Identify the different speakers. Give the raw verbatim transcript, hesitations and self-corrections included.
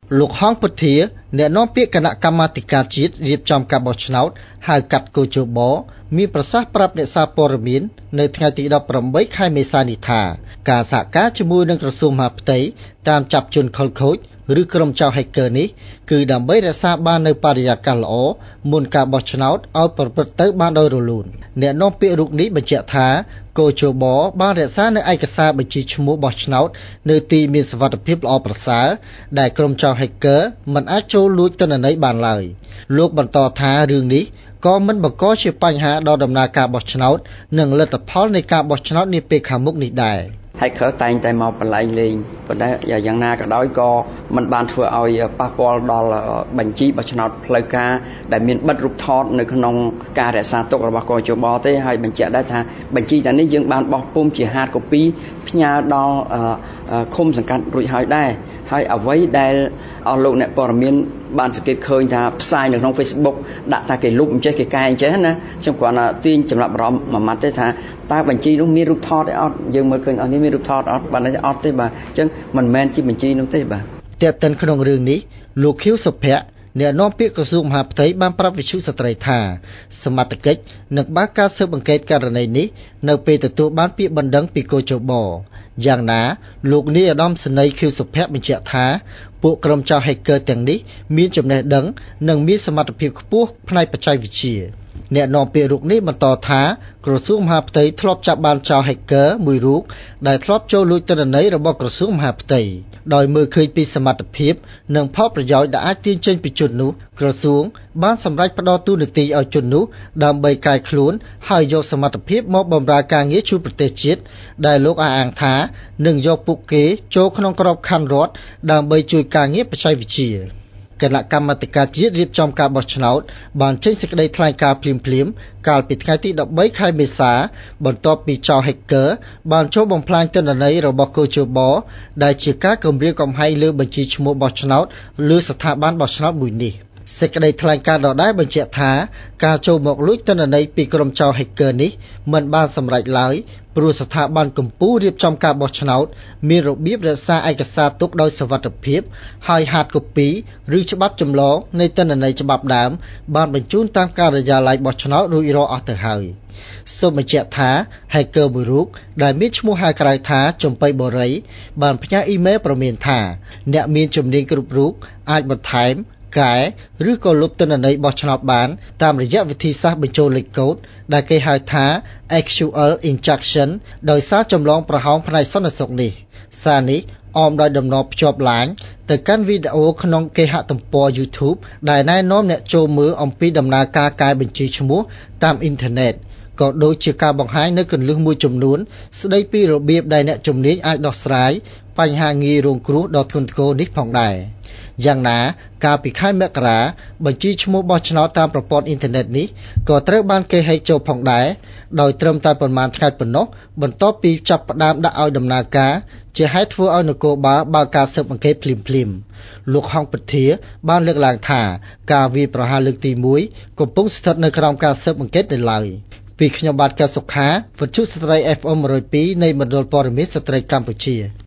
Speaker 1: លោកហងពុធាអ្នកនាំពាក្យគណៈកម្មាធិការជាតិរៀបចំការបោះឆ្នោតហៅកាត់កោជបមានប្រសាសន៍ប្រាប់អ្នកសារព័ត៌មាននៅថ្ងៃទីដប់ប្រាំបីខែមេសានេះថាការសហការជាមួយនឹងក្រសួងមហាផ្ទៃតាមចាប់ជនខុលខូចឬក្រុមចៅ hacker នេះគឺដើម្បីរក្សាបាននៅបរិយាកាសល្អមុនការបោះឆ្នោតឲ្យប្រព្រឹត្តទៅបានដោយរលូនអ្នកនាំពាក្យរូបនេះបញ្ជាក់ថាកោជបបានរក្សានៅឯកសារបញ្ជីឈ្មោះបោះឆ្នោតនៅទីមានសុវត្ថិភាពល្អប្រសើរដែលក្រុមចៅ hacker មិនអាចចូលលួចទិន្នន័យបានឡើយលោកបន្តថារឿងនេះក៏មិនបង្កជាបញ្ហាដល់ដំណើរការបោះឆ្នោតនិងលទ្ធផលនៃការបោះឆ្នោតនាពេលខាងមុខនេះដែរ
Speaker 2: hacker តែងតែមកបន្លែងលេងប៉ុន្តែយ៉ាងណាក៏ដោយក៏មិនបានធ្វើឲ្យប៉ះពាល់ដល់បញ្ជីបោះឆ្នោតផ្លូវការដែលមានបិទរូបថតនៅក្នុងការរក្សាទុករបស់កោជបទេហើយបញ្ជាក់ដែរថាបញ្ជីទាំងនេះយើងបានបោះពុម្ពជា hard copy ផ្ញើដល់ឃុំសង្កាត់រួចហើយដែរហើយអ្វីដែលអស់លោកអ្នកព័ត៌មានបានសង្កេតឃើញថាផ្សាយនៅក្នុង Facebook ដាក់ថាគេលុបអញ្ចេះគេកែអញ្ចេះណាខ្ញុំគ្រាន់តែទាញចំណាប់អារម្មណ៍មួយម៉ាត់ទេថាតើបញ្ជីនោះមានរូបថតទេអត់យើងមើលឃើញអស់នេះមានរូបថតអត់បានអត់ទេបាទអញ្ចឹងមិនមែនជាបញ្ជីនោះទេបាទ
Speaker 1: តែតែក្នុងរឿងនេះលោកខៀវសុភ័ក្រអ្នកនាំពាក្យក្រសួងមហាផ្ទៃបានប្រាប់វិទ្យុស្ត្រីថាសមត្ថកិច្ចនឹងបើកការស៊ើបអង្កេតករណីនេះនៅពេលទទួលបានពាក្យបណ្ដឹងពីកោជបយ៉ាងណាលោកនាយឧត្តមសេនីយ៍ខៀវសុភ័ក្របញ្ជាក់ថាពួកក្រុមចៅ hacker ទាំងនេះមានចំណេះដឹងនិងមានសមត្ថភាពខ្ពស់ផ្នែកបច្ចេកវិទ្យាអ្នកនាំពាក្យរូបនេះបន្តថាក្រសួងមហាផ្ទៃធ្លាប់ចាប់បានចៅ hacker មួយរូបដែលធ្លាប់ចូលលួចទិន្នន័យរបស់ក្រសួងមហាផ្ទៃដោយមើលឃើញពីសមត្ថភាពនិងផលប្រយោជន៍ដែលអាចទាញចេញពីជននោះក្រសួងបានសម្រេចផ្តល់ទូនាទីឲ្យជននោះដើម្បីកែខ្លួនហើយយកសមត្ថភាពមកបម្រើការងារជូនប្រទេសជាតិដែលលោកអះអាងថានឹងយកពួកគេចូលក្នុងក្របខ័ណ្ឌរដ្ឋដើម្បីជួយការងារបច្ចេកវិទ្យាគណៈកម្មាធិការជាតិរៀបចំការបោះឆ្នោតបានចេញសេចក្តីថ្លែងការណ៍ភ្លាមៗកាលពីថ្ងៃទីដប់បីខែមេសាបន្ទាប់ពីចៅ hacker បានចូលបំផ្លាញទិន្នន័យរបស់កោជបដែលជាការគំរាមកំហែងលើបញ្ជីឈ្មោះបោះឆ្នោតលើស្ថាប័នបោះឆ្នោតមួយនេះសេចក្តីថ្លែងការណ៍ដដែលបញ្ជាក់ថាការចូលមកលួចទិន្នន័យពីក្រុមចៅ hacker នេះមិនបានសម្រេចឡើយព្រោះស្ថាប័នកម្ពុជារៀបចំការបោះឆ្នោតមានរបៀបរក្សាឯកសារទុកដោយសុវត្ថិភាពហើយ hard copy ឬច្បាប់ចម្លងនៃទិន្នន័យច្បាប់ដើមបានបញ្ជូនតាមការិយាល័យបោះឆ្នោតរួចរាល់អស់ទៅហើយសូមបញ្ជាក់ថា hacker មួយរូបដែលមានឈ្មោះហៅក្រៅថាចំបៃបូរីបានផ្ញើអ៊ីមែលព្រមានថាអ្នកមានជំនាញគ្រប់រូបអាចបន្ថែមកែឬក៏លុបទិន្នន័យបោះឆ្នោតបានតាមរយៈវិធីសាស្ត្របញ្ចូលលេខកូដដែលគេហៅថា เอ็กซ์ คิว แอล injection ដោយសារចម្លងប្រហោងផ្នែកសន្តិសុខនេះសារនេះអមដោយដំណរភ្ជាប់ឡាញទៅកាន់វីដេអូក្នុងគេហទំព័រ YouTube ដែលណែនាំអ្នកចូលមើលអំពីដំណើរការកែបញ្ជីឈ្មោះតាមអ៊ីនធឺណិតក៏ដូចជាការបង្ហាញនៅគន្លឹះមួយចំនួនស្ដីពីរបៀបដែលអ្នកជំនាញអាចដោះស្រាយបញ្ហាងាយរងគ្រោះដ៏ធ្ងន់ធ្ងរនេះផងដែរយ៉ាងណាកាលពីខែមករាបញ្ជីឈ្មោះបោះឆ្នោតតាមប្រព័ន្ធអ៊ីនធឺណិតនេះក៏ត្រូវបានគេហែកចូលផងដែរដោយត្រឹមតែប្រមាណថ្ងៃប៉ុណ្ណោះបន្ទាប់ពីចាប់ផ្ដើមដាក់ឲ្យដំណើរការជាហេតុធ្វើឲ្យនគរបាលបើកការស៊ើបអង្កេតភ្លាមៗលោកហងពុធាបានលើកឡើងថាការវាយប្រហារលើកទីមួយកំពុងស្ថិតនៅក្រោមការស៊ើបអង្កេតនៅឡើយពីខ្ញុំបាទកែវសុខាវិទ្យុស្ត្រី เอฟ เอ็ม หนึ่งศูนย์สอง នៃមណ្ឌលព័ត៌មានស្ត្រីកម្ពុជា